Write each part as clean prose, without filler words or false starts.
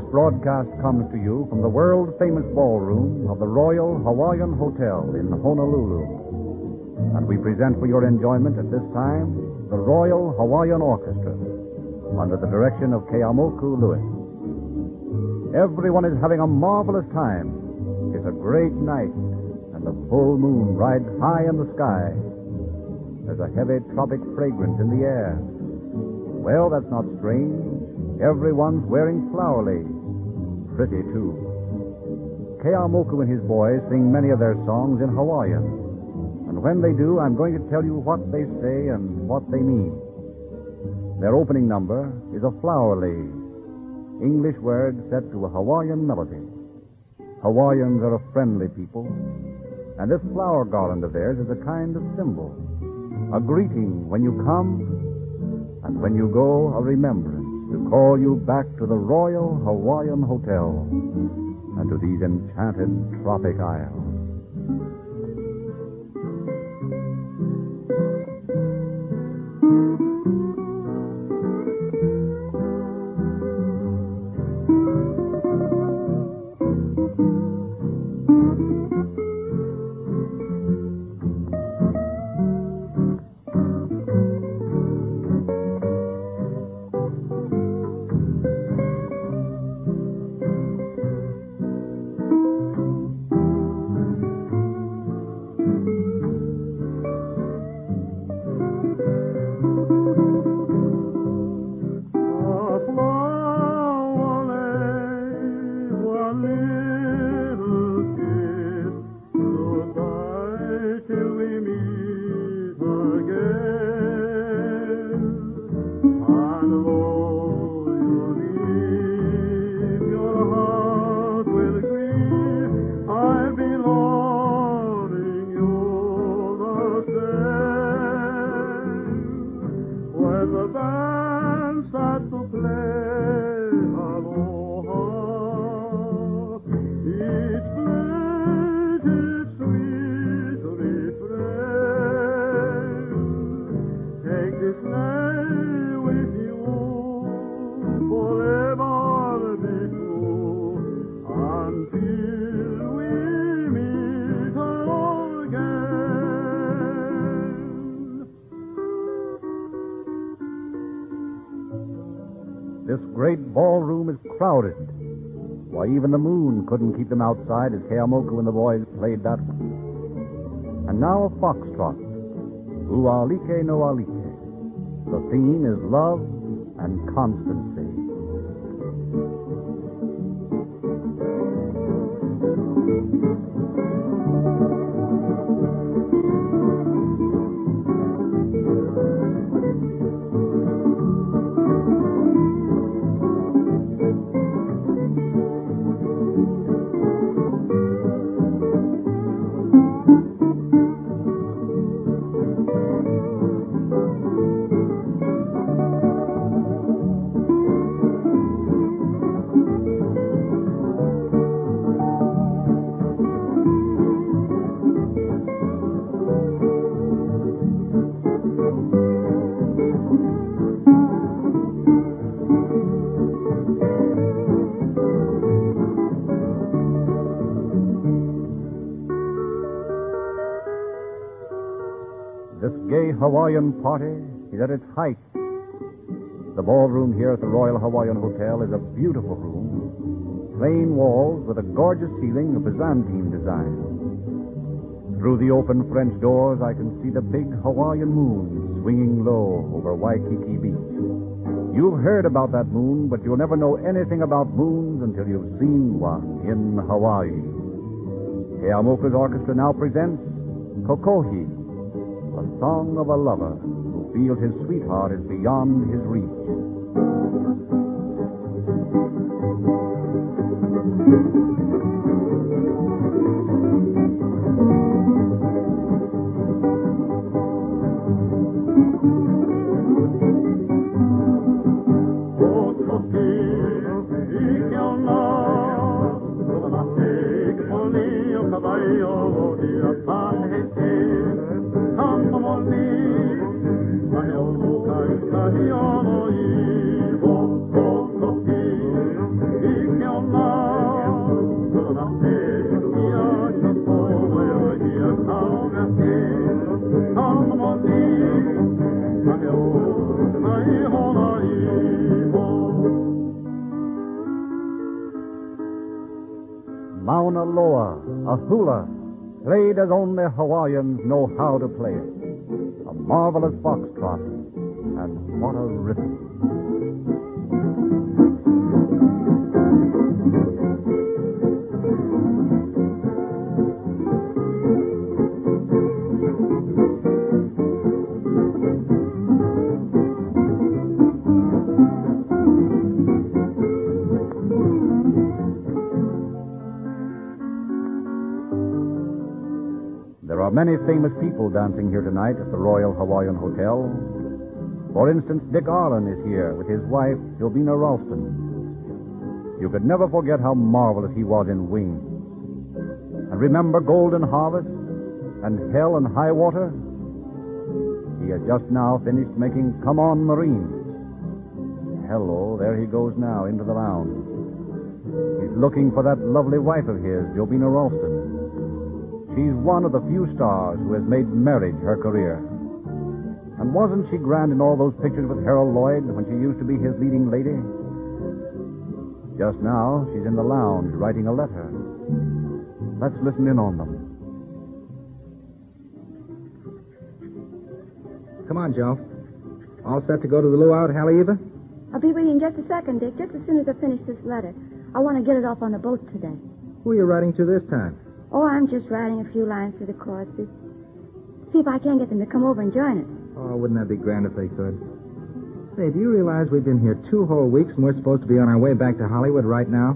broadcast comes to you from the world-famous ballroom of the Royal Hawaiian Hotel in Honolulu. And we present for your enjoyment at this time the Royal Hawaiian Orchestra under the direction of Keamoku Lewis. Everyone is having a marvelous time. It's a great night, and the full moon rides high in the sky. There's a heavy tropic fragrance in the air. Well, that's not strange. Everyone's wearing flower lace. Pretty, too. Keamoku and his boys sing many of their songs in Hawaiian. And when they do, I'm going to tell you what they say and what they mean. Their opening number is a flower lace, English word set to a Hawaiian melody. Hawaiians are a friendly people, and this flower garland of theirs is a kind of symbol, a greeting when you come, and when you go, a remembrance to call you back to the Royal Hawaiian Hotel and to these enchanted tropic isles. This great ballroom is crowded. Why, even the moon couldn't keep them outside as Keamoku and the boys played that one. And now a foxtrot, Ualike no Alike. The theme is love and constancy. This gay Hawaiian party is at its height. The ballroom here at the Royal Hawaiian Hotel is a beautiful room, plain walls with a gorgeous ceiling of Byzantine design. Through the open French doors, I can see the big Hawaiian moon swinging low over Waikiki Beach. You've heard about that moon, but you'll never know anything about moons until you've seen one in Hawaii. Keamoku's orchestra now presents Kokohi, a song of a lover who feels his sweetheart is beyond his reach. Mauna Loa, a hula, played as only Hawaiians know how to play it. A marvelous foxtrot, and what a rhythm. There are many famous people dancing here tonight at the Royal Hawaiian Hotel. For instance, Dick Arlen is here with his wife, Jobina Ralston. You could never forget how marvelous he was in Wings. And remember Golden Harvest and Hell and High Water? He has just now finished making Come On Marines. Hello, there he goes now into the lounge. He's looking for that lovely wife of his, Jobina Ralston. She's one of the few stars who has made marriage her career. And wasn't she grand in all those pictures with Harold Lloyd when she used to be his leading lady? Just now, she's in the lounge writing a letter. Let's listen in on them. Come on, Joe. All set to go to the luau at Haleiwa? I'll be with you in just a second, Dick, just as soon as I finish this letter. I want to get it off on the boat today. Who are you writing to this time? Oh, I'm just writing a few lines to the choruses. See if I can get them to come over and join us. Oh, wouldn't that be grand if they could? Say, do you realize we've been here 2 whole weeks and we're supposed to be on our way back to Hollywood right now?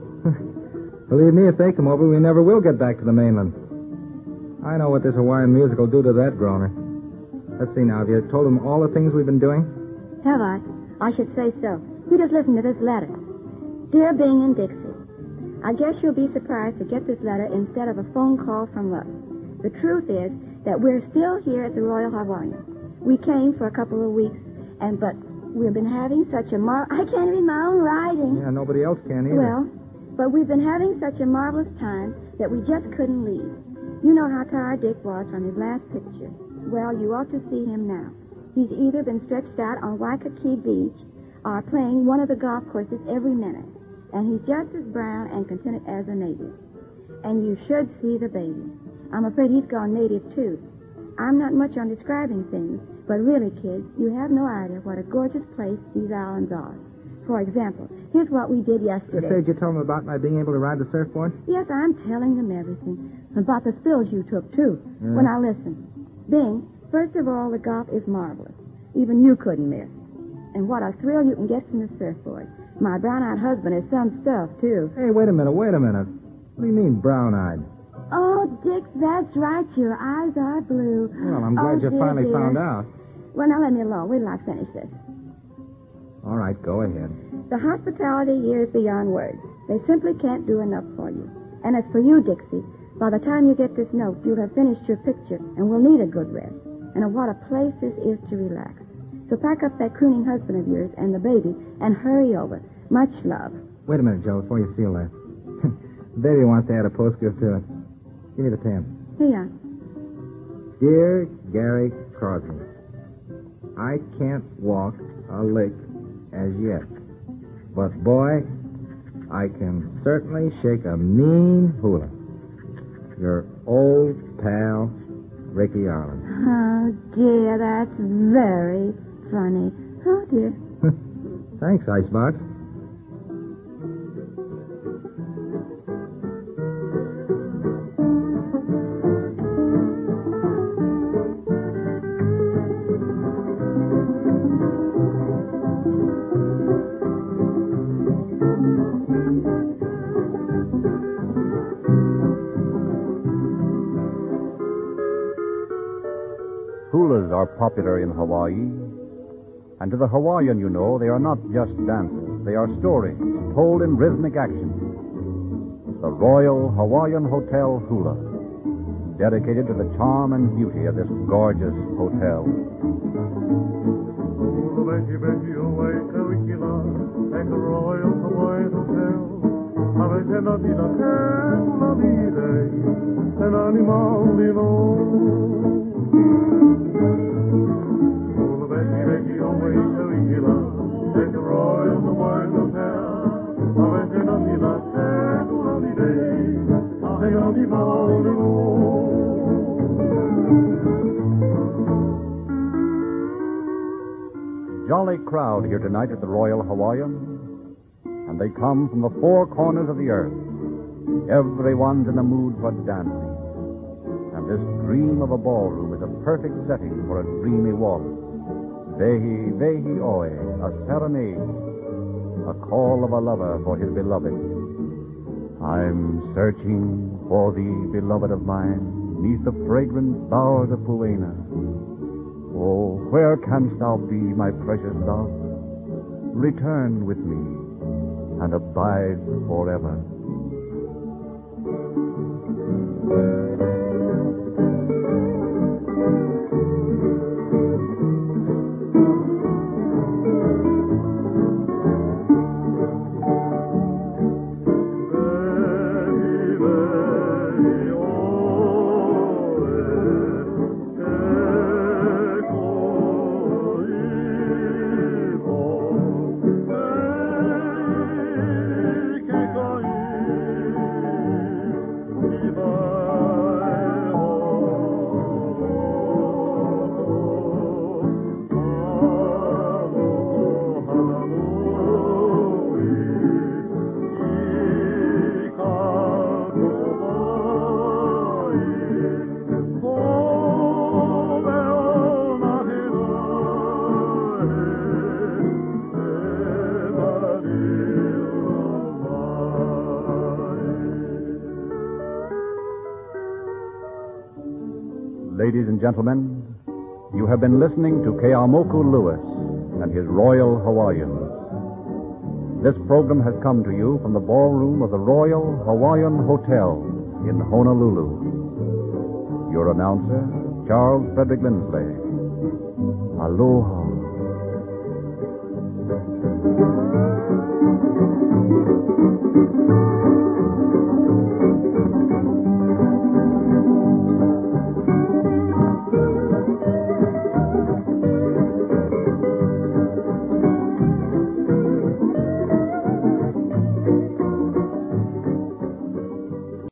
Believe me, if they come over, we never will get back to the mainland. I know what this Hawaiian music will do to that groaner. Let's see now, have you told him all the things we've been doing? Have I? I should say so. You just listen to this letter. Dear Bing and Dixie, I guess you'll be surprised to get this letter instead of a phone call from us. The truth is that we're still here at the Royal Hawaiian. We came for a couple of weeks, but we've been having such a I can't read my own writing. Yeah, nobody else can either. Well, but we've been having such a marvelous time that we just couldn't leave. You know how tired Dick was from his last picture. Well, you ought to see him now. He's either been stretched out on Waikiki Beach or playing one of the golf courses every minute. And he's just as brown and contented as a native. And you should see the baby. I'm afraid he's gone native, too. I'm not much on describing things, but really, kids, you have no idea what a gorgeous place these islands are. For example, here's what we did yesterday. Did you tell them about my being able to ride the surfboard? Yes, I'm telling them everything. About the spills you took, too. Yeah. Well, now listen. Bing, first of all, the golf is marvelous. Even you couldn't miss. And what a thrill you can get from the surfboard. My brown-eyed husband is some stuff, too. Hey, wait a minute. What do you mean, brown-eyed? Oh, Dick, that's right. Your eyes are blue. Well, I'm glad you finally found out. Well, now let me alone. Wait till I finish this. All right, go ahead. The hospitality here is beyond words. They simply can't do enough for you. And as for you, Dixie, by the time you get this note, you'll have finished your picture, and we'll need a good rest. And what a place this is to relax. So pack up that crooning husband of yours and the baby and hurry over. Much love. Wait a minute, Joe, before you seal that. The baby wants to add a postscript to it. Give me the pen. Here. Dear Gary Crosby, I can't walk a lick as yet. But, boy, I can certainly shake a mean hula. Your old pal, Ricky Arlen. Oh, dear, that's very funny. Oh, dear. Thanks, Icebox. Hulas are popular in Hawaii. And to the Hawaiian, you know, they are not just dances. They are stories told in rhythmic action. The Royal Hawaiian Hotel Hula, dedicated to the charm and beauty of this gorgeous hotel. Royal Hawaiian Hotel. of the ballroom. Jolly crowd here tonight at the Royal Hawaiian, and they come from the four corners of the earth. Everyone's in the mood for dancing, and this dream of a ballroom is a perfect setting for a dreamy waltz. Vehi, vehi oe, a serenade, a call of a lover for his beloved. I'm searching for thee, beloved of mine, neath the fragrant bowers of Puena. Oh, where canst thou be, my precious love? Return with me and abide forever. Ladies and gentlemen, you have been listening to Keamoku Lewis and his Royal Hawaiians. This program has come to you from the ballroom of the Royal Hawaiian Hotel in Honolulu. Your announcer, Charles Frederick Lindsley. Aloha.